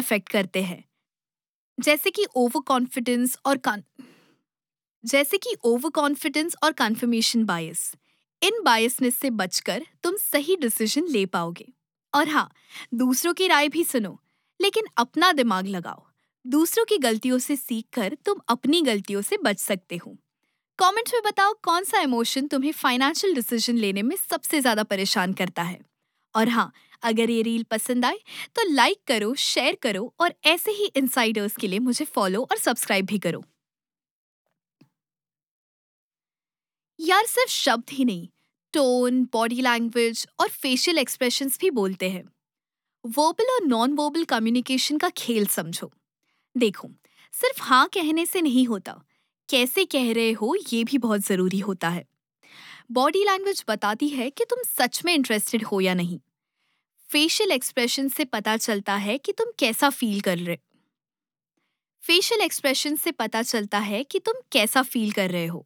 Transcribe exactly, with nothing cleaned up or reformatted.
Affect करते हैं, जैसे कि ओवर कॉन्फिडेंस और कन- जैसे कि ओवर कॉन्फिडेंस और कन्फर्मेशन बायस। इन बायसनेस से बचकर तुम सही डिसीजन ले पाओगे। और हाँ, दूसरों की राय भी सुनो, लेकिन अपना दिमाग लगाओ। दूसरों की गलतियों से सीखकर तुम अपनी गलतियों से बच सकते हो। कमेंट्स में बताओ कौन सा इमोशन तुम्हें फाइनेंशियल डिसीजन लेने में सबसे ज्यादा परेशान करता है। और हाँ, अगर ये रील पसंद आए तो लाइक करो, शेयर करो और ऐसे ही इनसाइडर्स के लिए मुझे फॉलो और सब्सक्राइब भी करो। यार, सिर्फ शब्द ही नहीं, टोन, बॉडी लैंग्वेज और फेशियल एक्सप्रेशंस भी बोलते हैं। वर्बल और नॉन वर्बल कम्युनिकेशन का खेल समझो। देखो, सिर्फ हाँ कहने से नहीं होता, कैसे कह रहे हो ये भी बहुत जरूरी होता है। बॉडी लैंग्वेज बताती है कि तुम सच में इंटरेस्टेड हो या नहीं। फेशियल एक्सप्रेशन से पता चलता है कि तुम कैसा फील कर रहे फेशियल एक्सप्रेशन से पता चलता है कि तुम कैसा फील कर रहे हो।